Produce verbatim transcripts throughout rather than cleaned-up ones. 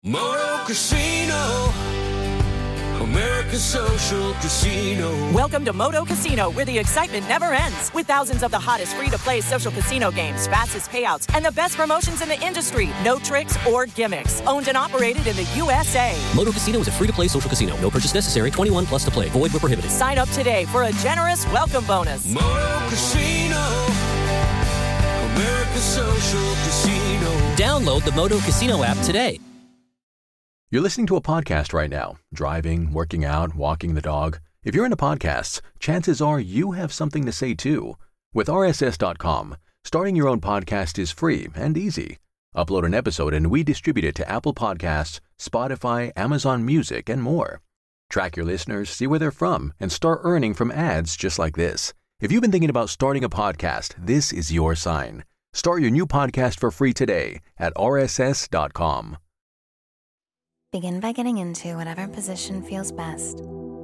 Moto Casino, American Social Casino. Welcome to Moto Casino, where the excitement never ends. With thousands of the hottest free-to-play social casino games, fastest payouts, and the best promotions in the industry. No tricks or gimmicks. Owned and operated in the U S A. Moto Casino is a free-to-play social casino. No purchase necessary. twenty-one plus to play. Void where prohibited. Sign up today for a generous welcome bonus. Moto Casino, American Social Casino. Download the Moto Casino app today. You're listening to a podcast right now, driving, working out, walking the dog. If you're into podcasts, chances are you have something to say too. With R S S dot com, starting your own podcast is free and easy. Upload an episode and we distribute it to Apple Podcasts, Spotify, Amazon Music, and more. Track your listeners, see where they're from, and start earning from ads just like this. If you've been thinking about starting a podcast, this is your sign. Start your new podcast for free today at R S S dot com. Begin by getting into whatever position feels best.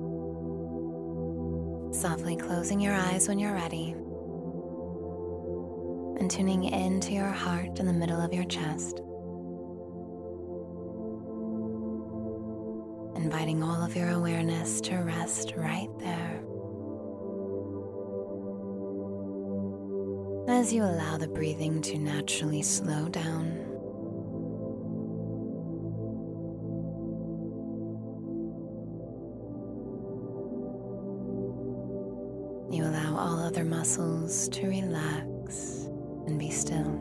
Softly closing your eyes when you're ready. And tuning into your heart in the middle of your chest. Inviting all of your awareness to rest right there. As you allow the breathing to naturally slow down. You allow all other muscles to relax and be still.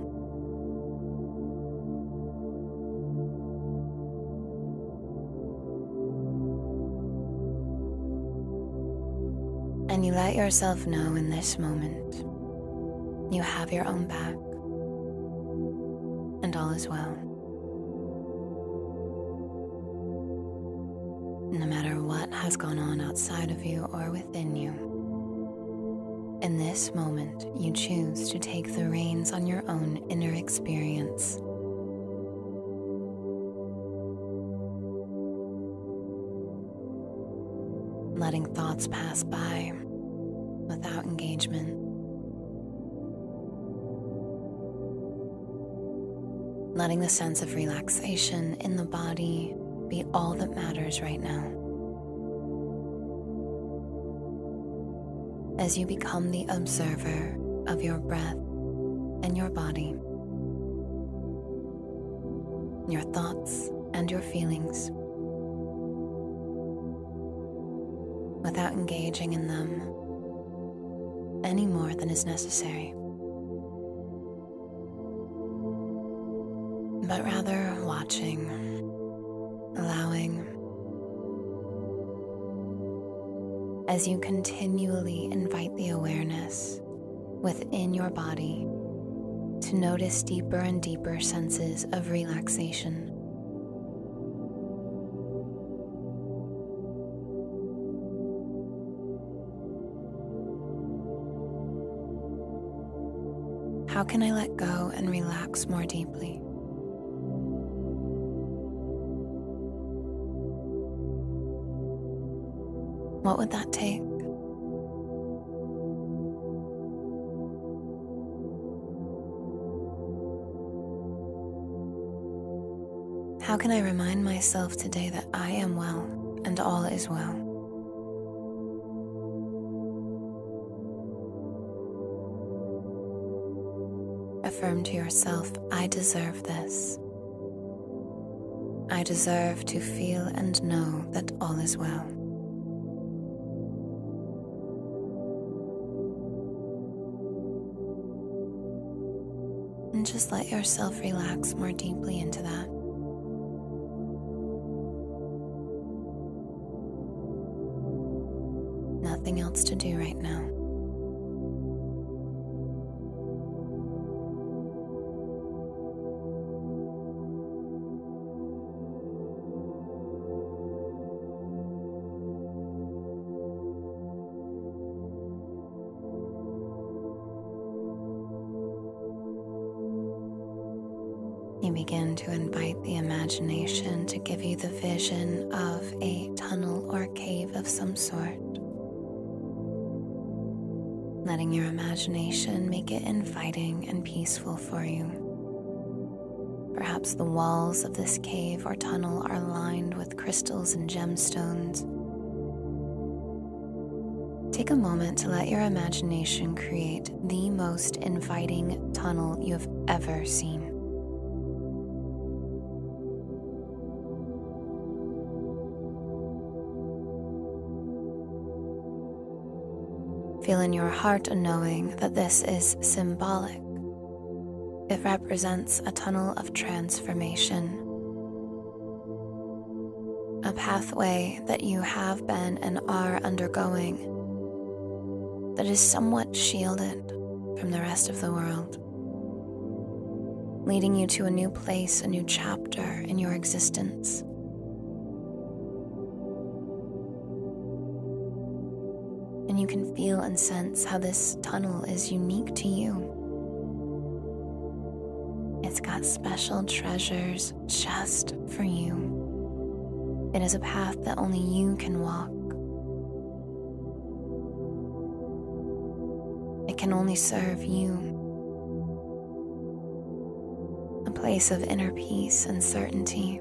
And you let yourself know in this moment, you have your own back, and all is well. No matter what has gone on outside of you or within you, in this moment, you choose to take the reins on your own inner experience. Letting thoughts pass by without engagement. Letting the sense of relaxation in the body be all that matters right now. As you become the observer of your breath and your body, your thoughts and your feelings, without engaging in them any more than is necessary, but rather watching, allowing, as you continually invite the awareness within your body to notice deeper and deeper senses of relaxation. How can I let go and relax more deeply? What would that take? How can I remind myself today that I am well and all is well? Affirm to yourself, I deserve this. I deserve to feel and know that all is well. And just let yourself relax more deeply into that. Nothing else to do right now. You begin to invite the imagination to give you the vision of a tunnel or cave of some sort. Letting your imagination make it inviting and peaceful for you. Perhaps the walls of this cave or tunnel are lined with crystals and gemstones. Take a moment to let your imagination create the most inviting tunnel you have ever seen. Feel in your heart a knowing that this is symbolic. It represents a tunnel of transformation, a pathway that you have been and are undergoing that is somewhat shielded from the rest of the world, leading you to a new place, a new chapter in your existence. And you can feel and sense how this tunnel is unique to you. It's got special treasures just for you. It is a path that only you can walk. It can only serve you. A place of inner peace and certainty.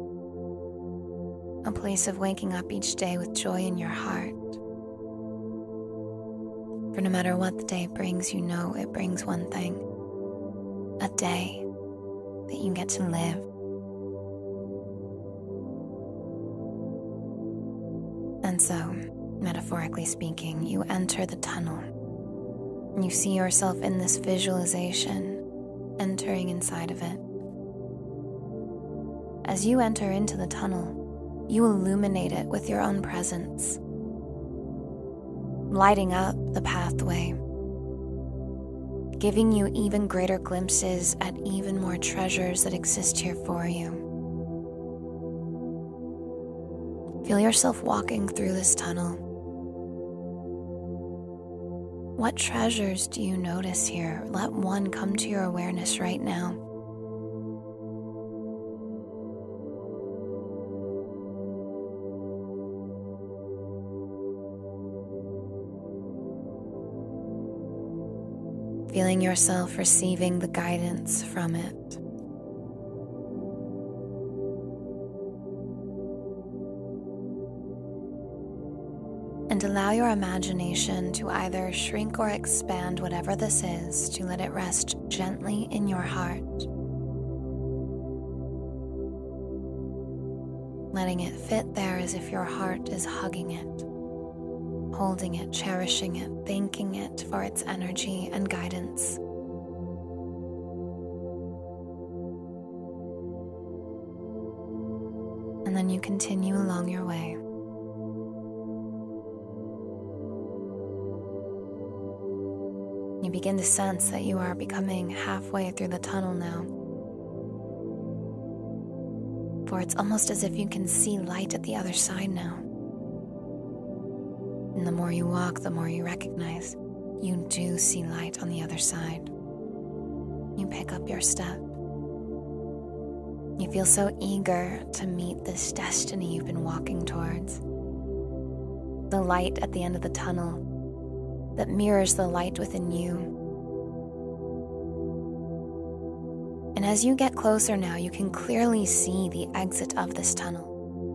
A place of waking up each day with joy in your heart. For no matter what the day brings, you know it brings one thing. A day that you get to live. And so, metaphorically speaking, you enter the tunnel. And you see yourself in this visualization, entering inside of it. As you enter into the tunnel, you illuminate it with your own presence, lighting up the pathway, giving you even greater glimpses at even more treasures that exist here for you. Feel yourself walking through this tunnel. What treasures do you notice here? Let one come to your awareness right now. Feeling yourself receiving the guidance from it. And allow your imagination to either shrink or expand whatever this is, to let it rest gently in your heart. Letting it fit there as if your heart is hugging it, holding it, cherishing it, thanking it for its energy and guidance. And then you continue along your way. You begin to sense that you are becoming halfway through the tunnel now. For it's almost as if you can see light at the other side now. And the more you walk, the more you recognize you do see light on the other side. You pick up your step. You feel so eager to meet this destiny you've been walking towards. The light at the end of the tunnel that mirrors the light within you. And as you get closer now, you can clearly see the exit of this tunnel.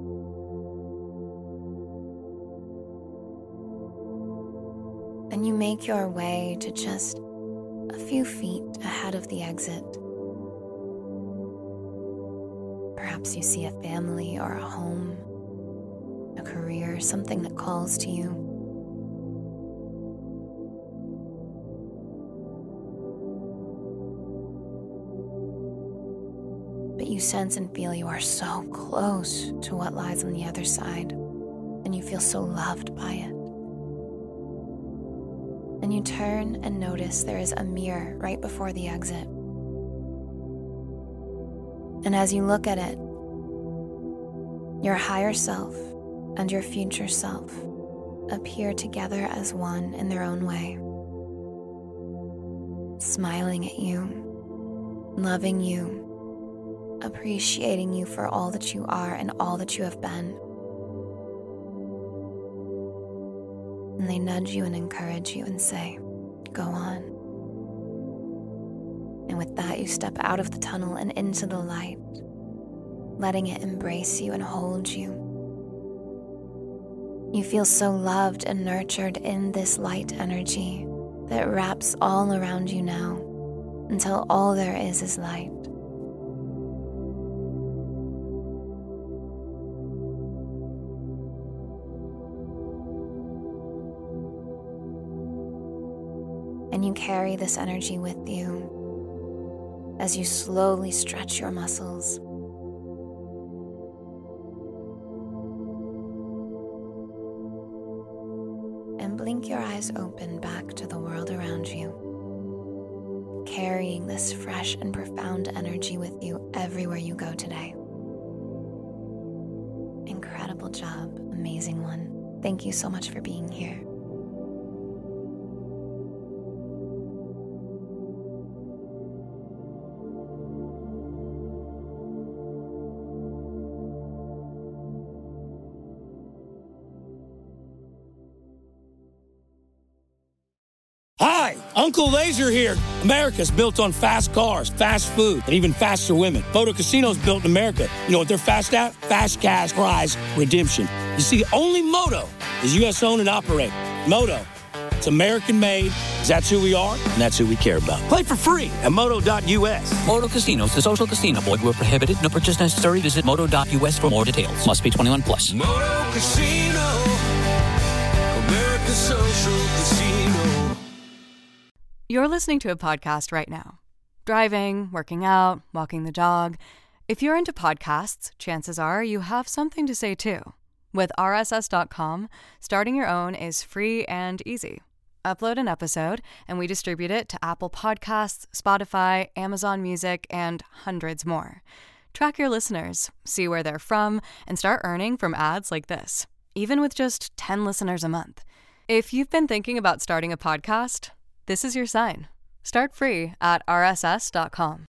And you make your way to just a few feet ahead of the exit. Perhaps you see a family or a home, a career, something that calls to you. But you sense and feel you are so close to what lies on the other side, and you feel so loved by it. And you turn and notice there is a mirror right before the exit. And as you look at it, your higher self and your future self appear together as one in their own way, smiling at you, loving you, appreciating you for all that you are and all that you have been. And they nudge you and encourage you and say, go on. And with that, you step out of the tunnel and into the light, letting it embrace you and hold you. You feel so loved and nurtured in this light energy that wraps all around you now until all there is is light. And you carry this energy with you as you slowly stretch your muscles. And blink your eyes open back to the world around you, carrying this fresh and profound energy with you everywhere you go today. Incredible job, amazing one. Thank you so much for being here. Hi, Uncle Laser here. America's built on fast cars, fast food, and even faster women. Moto Casino's built in America. You know what they're fast at? Fast cash prize redemption. You see, only Moto is U S owned and operated. Moto, it's American made, because that's who we are, and that's who we care about. Play for free at moto dot U S. Moto Casinos, the social casino. Void where prohibited. No purchase necessary. Visit moto dot U S for more details. Must be twenty-one plus. Moto Casino, America's social casino. You're listening to a podcast right now. Driving, working out, walking the dog. If you're into podcasts, chances are you have something to say too. With R S S dot com, starting your own is free and easy. Upload an episode, and we distribute it to Apple Podcasts, Spotify, Amazon Music, and hundreds more. Track your listeners, see where they're from, and start earning from ads like this, even with just ten listeners a month. If you've been thinking about starting a podcast, this is your sign. Start free at R S S dot com.